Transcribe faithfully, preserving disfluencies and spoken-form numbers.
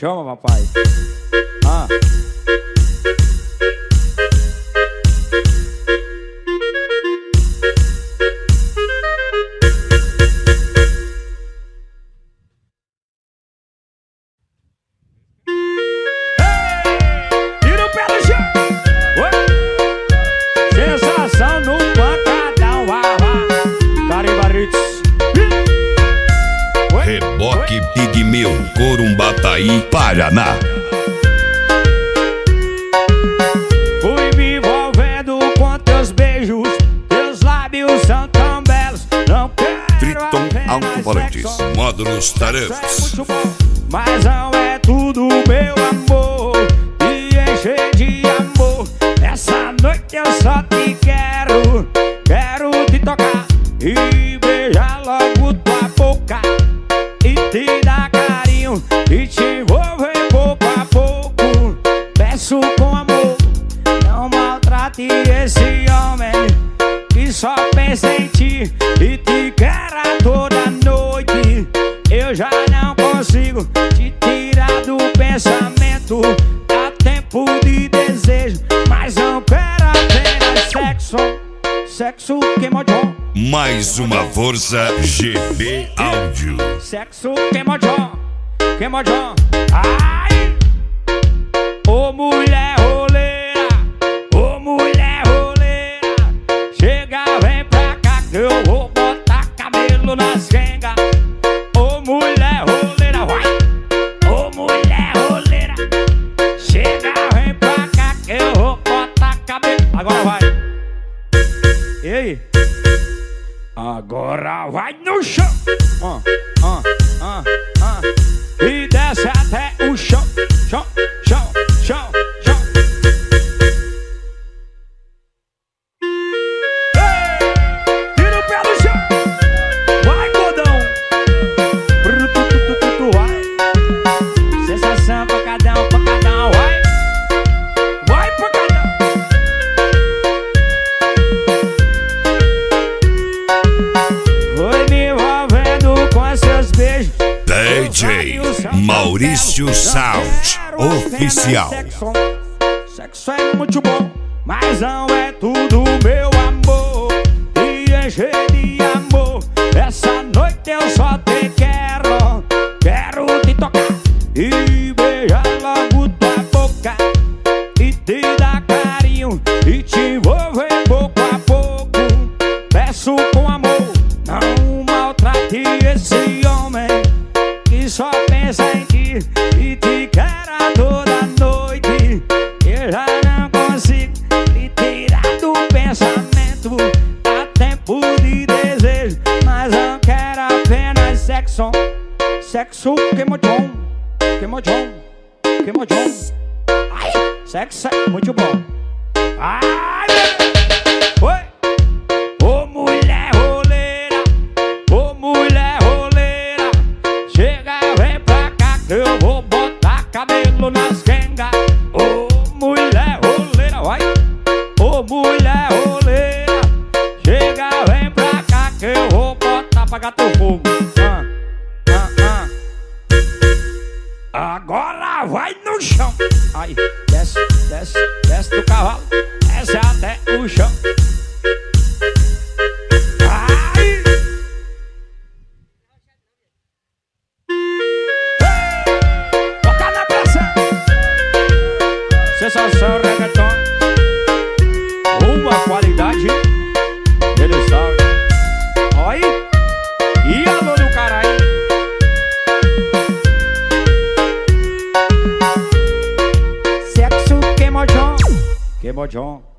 Chama, papai. Ah. Reboque Pigmeu, Corumbataí, Paraná. Fui me envolvendo com teus beijos, teus lábios são tão belos. Não quero Triton Alto-Falantes, Módulos Tarantes. Mas não é tudo, meu amor, me encher de amor. Essa noite eu só te quero, quero te tocar e beijar logo tua boca e te dar carinho e te envolver pouco a pouco. Peço com amor, não maltrate esse homem que só pensa em ti e te quer a toda noite. Eu já não consigo te tirar do pensamento. Há tempo de desejo, mas não quero apenas sexo. Sexo queimodão. Mais uma força G B Áudio. Sexo queimodão, queimodão. Ai! Ô mulher roleira, ô mulher roleira, chega, vem pra cá que eu vou botar cabelo nas rengas. Ô mulher roleira, vai! Ô mulher roleira, chega, vem pra cá que eu vou botar cabelo. Agora vai! Ei! Agora vai no chão! Ah, ah, ah, ah. E desce até o chão, chão, chão, chão, chão. Ei! Tira o pé do chão! Vai, gordão! Brutututututu, vai! Sensação pancadão, pancadão, vai! Vai, pancadão! Foi me envolvendo com seus beijos. D J Maurício Sound Oficial. Sexo, sexo é muito bom, mas não é tudo, meu amor. E encher de amor. Essa noite eu só te quero, quero te tocar e beijar logo tua boca e te dar carinho e te envolver pouco a pouco. Peço com amor, não maltrate esse homem que só pensa em ti e te quer a toda noite. Eu já não consigo te tirar do pensamento. Há tempo de desejo, mas não quero apenas sexo. Sexo queimodão, queimodão, queimodão. Ai, sexo é muito bom. Ai, oi! Ô mulher roleira, ô mulher roleira, chega, vem pra cá que eu vou botar cabelo nas rengas. Ô mulher roleira, vai! Ô mulher roleira, chega, vem pra cá que eu vou botar pra gato fogo. Ah, ah, ah. Agora vai no chão. Aí, desce, desce, desce do cavalo, desce até o chão. Ai! Toca na pressão. Sensação reggaeton. Uma qualidade. Ele sabe. Oi. E alô do caralho. Sexo queimodão, queimodão.